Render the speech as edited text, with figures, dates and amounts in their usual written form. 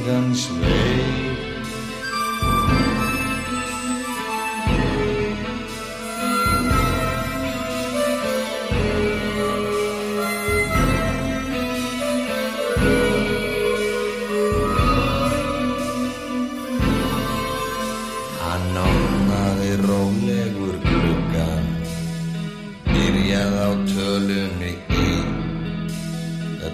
Sigans veg. Hann opnaði rólegur gluggann, byrjaði á tölunni